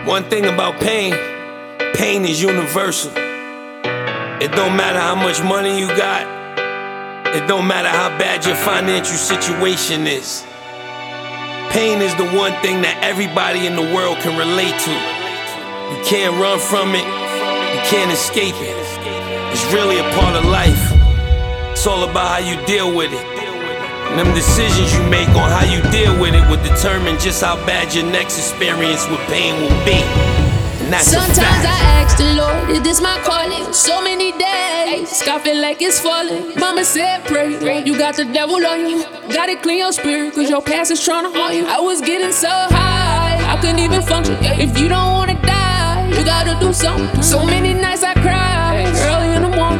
One thing about pain is universal. It don't matter how much money you got. It don't matter how bad your financial situation is. Pain is the one thing that everybody in the world can relate to. You can't run from it. You can't escape it. It's really a part of life. It's all about how you deal with it. And them decisions you make on how you deal with it will determine just how bad your next experience with pain will be. And that's sometimes I ask the Lord, is this my calling? So many days, I feel like it's falling. Mama said pray, you got the devil on you. Gotta clean your spirit, cause your past is trying to haunt you. I was getting so high, I couldn't even function. If you don't wanna die, you gotta do something. So many nights I cried, early in the morning.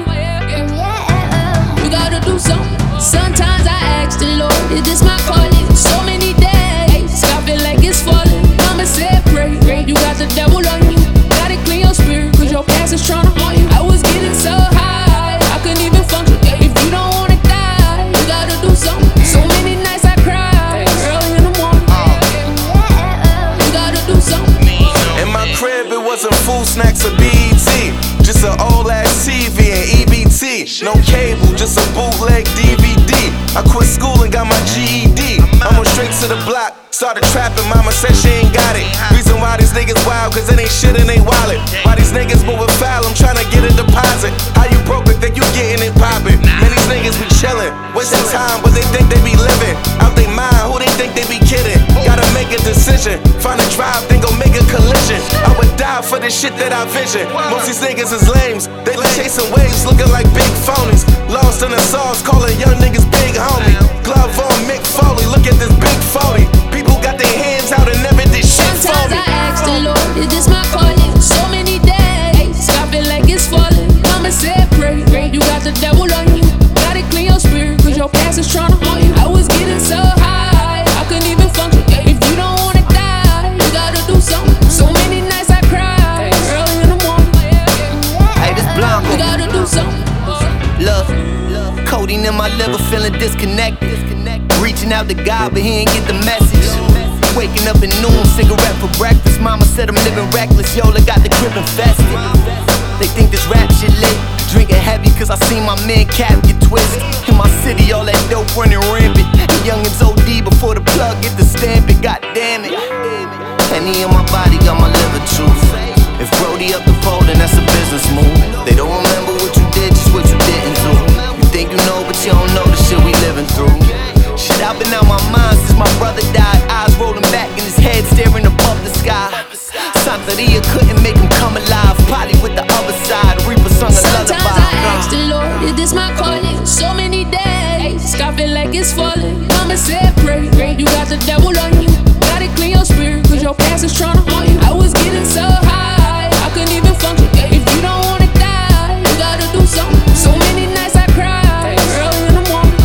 You gotta do something. Sometimes I ask the Lord, is this my calling? So many days, I feel like it's falling. Mama said pray, you got the devil on you. Gotta clean your spirit, cause your past is trying to haunt you. I was getting so high, I couldn't even function. If you don't wanna die, you gotta do something. So many nights I cried, early in the morning. You gotta do something. In my crib it wasn't food snacks or BET, just an old ass TV and EBT. No cable, just a bootleg DVD. I quit school and got my GED. I went straight to the block, started trapping, mama said she ain't got it. Reason why these niggas wild, cause it ain't shit in they wallet. Why these niggas moving foul, I'm tryna get a deposit. How you broke it, think you getting it poppin'? Man, these niggas be chillin', wasting time, but they think they be living. Out they mind, who they think they be kidding? Gotta make a decision, find a drive, then go make a collision. I would die for the shit that I vision. Most these niggas is lames, they be chasing waves, looking like big phonies. Lost in the sauce, calling young niggas big homie. Glove on Mick Foley, look at this big 40. People got their hands out and never did shit for sometimes me. I ask the Lord, is this my calling? So many days, I feel like it's falling. Mama said pray, you got the devil on you. Gotta clean your spirit, cause your past is trying to haunt you. I was getting so high, I couldn't even function. If you don't wanna die, you gotta do something. So many nights I cried, early in the morning. Hey, this Blanco. You gotta do something. Love, codeine in my liver, feeling disconnected. Reaching out to God, but he ain't get the message. Waking up at noon, cigarette for breakfast. Mama said I'm living reckless, Yola got the crib infested. They think this rap shit lit. Drinking heavy cause I seen my man Cap get twisted. In my city, all that dope running rampant. The youngins OD before the plug get the stamp it, god damn it. Henny in my body, got my liver too. If Brody up the pole, then that's a business move. They don't remember what you did, just what you didn't do. You think you know, but you don't know the shit we living through. Shit, I've been out my mind since my brother died. Eyes rolling back in his head, staring above the sky. Santeria couldn't make him come alive. Probably with the other side, Reaper sung a lullaby. Sometimes I ask the Lord, is this my calling? So many days, I feel like it's falling. Mama said pray, you got the devil on you. Gotta clean your spirit, cause your past is trying to haunt you. I was getting so high, I couldn't even function. If you don't wanna die, you gotta do something. So many nights I cried, early in the morning.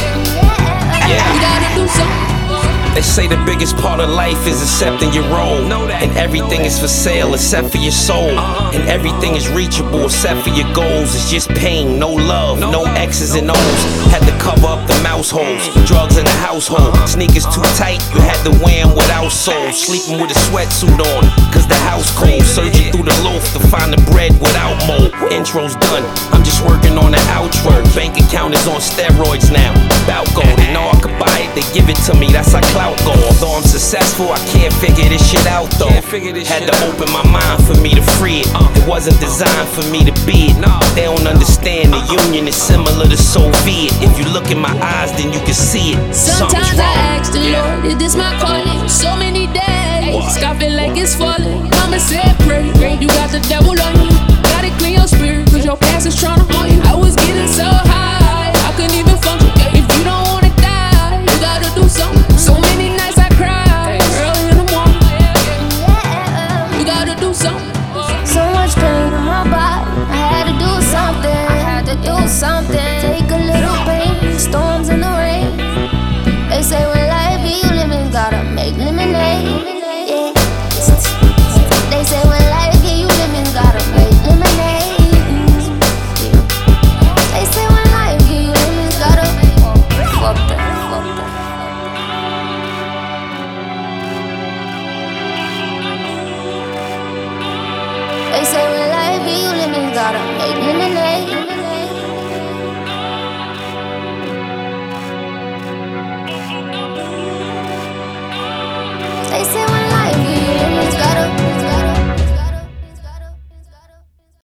You gotta do something. They say the biggest part of life is accepting your role. And everything is for sale except for your soul. And everything is reachable except for your goals. It's just pain, no love, no X's and O's. Had to cover up the mouse holes. Drugs in the household. Sneakers too tight, you had to wear them without soles. Sleeping with a sweatsuit on, cause the house cold. Searching through the loaf to find the bread without mold. Intro's done, I'm just working on the outro. Bank account is on steroids now. About go, they know I could buy it, they give it to me, that's how clout go. Although I'm successful, I can't figure this shit out though. Had to open my mind for me to free it. It wasn't designed for me to be it. They don't understand the union is similar to Soviet. If you look in my eyes, then you can see it. Sometimes I ask the Lord, is this my calling? So many days, I feel like it's falling. Mama said pray, you got the devil on you. Gotta clean your spirit, cause your past is trying to haunt you. I was getting so